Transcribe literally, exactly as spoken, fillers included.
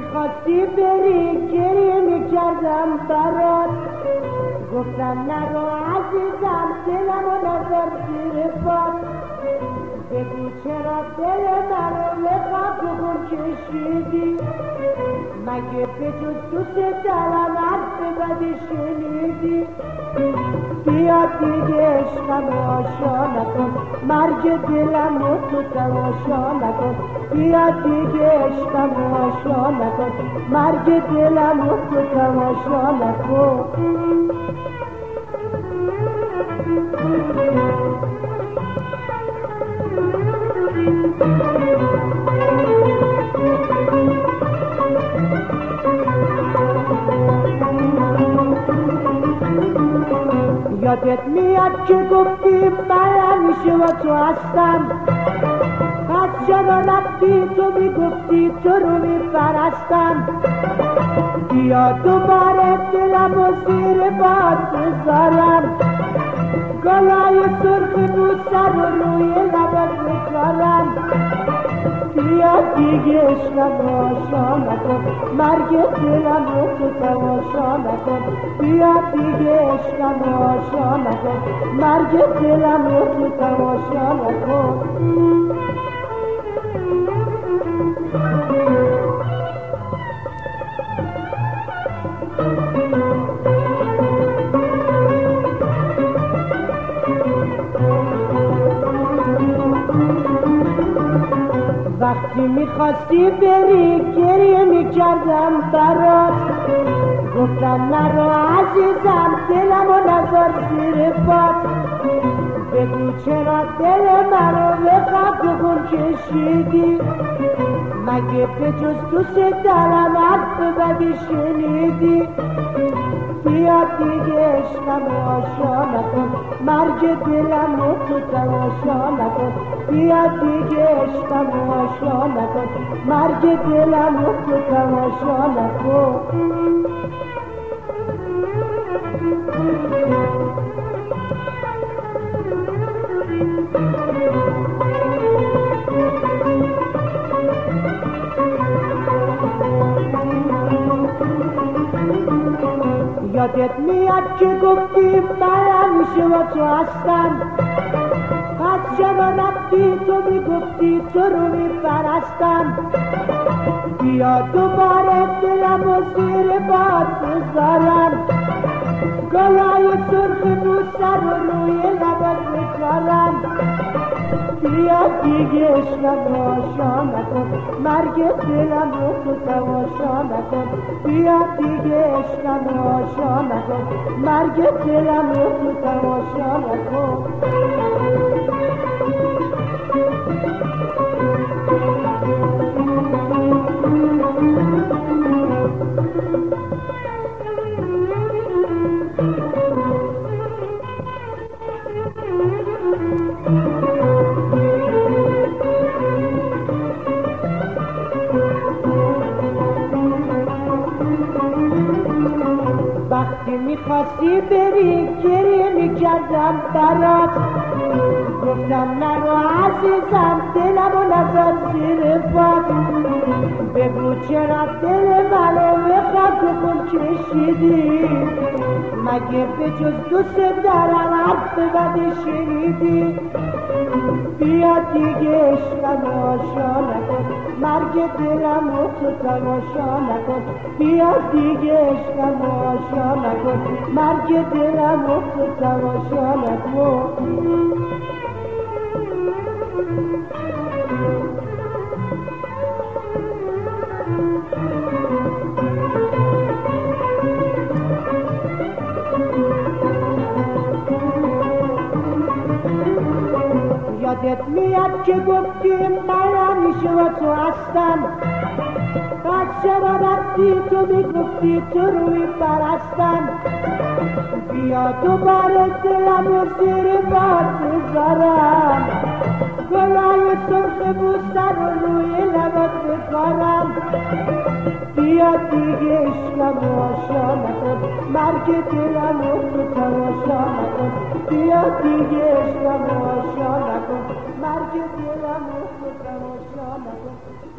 میخواستی بری گریه میکردم برات، گفتم نرو عزیزم دلمو نذار زیر باد. بگو چرا دل منو به خاک و خون کشیدی، مگه به جز دوست دارم حرف بدی شنیدی؟ بیا دیگه عشقمو آشا نکن، مرگ دلمو تو تماشا نکن. بیا دیگه عشقمو آشا نکن، مرگ دلمو تو تماشا نکن. یادت میاد که گفتی من همیشه با تو هستم، پس چرا رفتی تو میگفتی تو رو میپرستم؟ بیا دوباره دلم و زیر باد بذارم، گلای سرخ بو سر و روی لبت میکارم. بیا دیگه عشقمو آشا نکن، مرگ دلم رو تو تماشا نکن. بیا دیگه عشقمو آشا نکن، مرگ دلم رو تو تماشا نکن. وقتی میخواستی بری گریه میکردم برات، گفتم نرو عزیزم دلمو نذار زیر باد. بگو چرا دل منو به خاک و خون کشیدی، مگه به جز دوست دارم حرف بدی شنیدی؟ بیا دیگه عشقمو آشا نکن، مرگ دلمو تو تماشا نکن. بیا دیگه عشقمو آشا نکن، مرگ دلمو تو تماشا نکن. یادت میاد که گفتی من همیشه با تو هستم، پس چرا رفتی تو میگفتی تو رو میپرستم؟ بیا دوباره دلم و زیر باد بذارم، گلای سرخ بو سر و روی لبت میکارم. بیا دیگه عشقمو آشا نکن، مرگ دلم رو تو تماشا نکن. بیا دیگه عشقمو آشا نکن، مرگ دلم رو تو تماشا نکن. وقتی میخواستی بری گریه میکردم برات، گفتم نرو عزیزم دلمو نذار زیر باد. بگو چرا دل منو به خاک و خون کشیدی، مگه به جز دوست دارم حرف بدی شنیدی؟ بیا دیگه عشقمو آشا نکن، مرگ دلم رو تو تماشا نکن. بیا دیگه عشقمو آشا نکن، مرگ دلم رو تو تماشا نکن. یادت میاد که گفتی من همیشه با تو هستم، پس چرا رفتی تو میگفتی تو روی پرستم؟ بیا دوباره دلم و زیر باد بذارم، گلای سرخ بو سر و روی لبت بکارم. بیا دیگه عشقمو آشا نکن، مرگ دلم رو تو تماشا نکن. بیا دیگه عشقمو آشا نکن، مرگ دلم رو تو تماشا نکن.